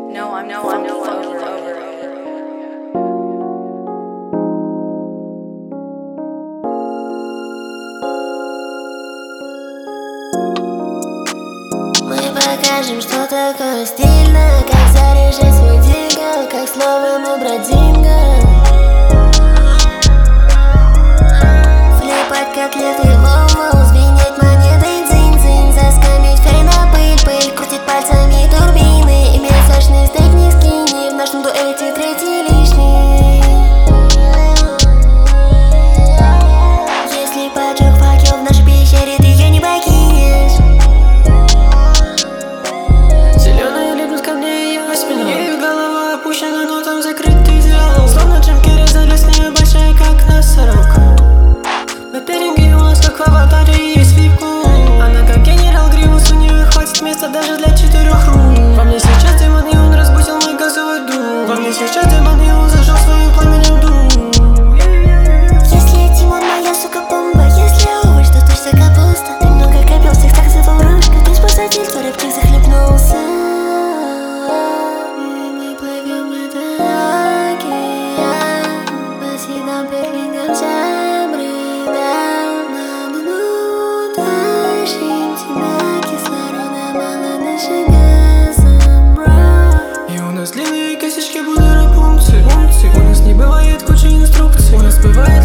No, I'm over. Мы покажем, что такое стильно, как заряжать свой дигл, как словом бродинго. Флипать котлеты воу-воу, звенеть монетой дзынь-дзынь, заскамить фей на пыль-пыль, крутить пальцами турбины, иметь сочный стейк не скини, в нашем дуэте третий лишний. Если поджег факел в нашей пещере, ты ее не покинешь. Зеленый липнут ко мне ее спина, ее голова опущена, но там закрытый диалог. Словно Джим Керри залез в нее большая, как носорог. На перинге у нас, как в аватаре, есть вип-клуб. Она как генерал Гримус, у нее хватит места даже для 4 рук. Во мне сейчас демон, и он разбудил мой газовый дум. Во мне сейчас демон, и он зажег своим пламенем дум. Если Тимон моя, сука, бомба, если овощ, то точно капуста. Ты много копил, всех так заворожка, ты спасатель, твой рэпчик захлебнулся. И мы плывем в этот океан, по седам перлингам забредам. На дну тащим тебя, кислорода мало, дыши газом, бро. И у нас длинные косички, будто Рапунцель. У нас не бывает кучи инструкций. У нас бывает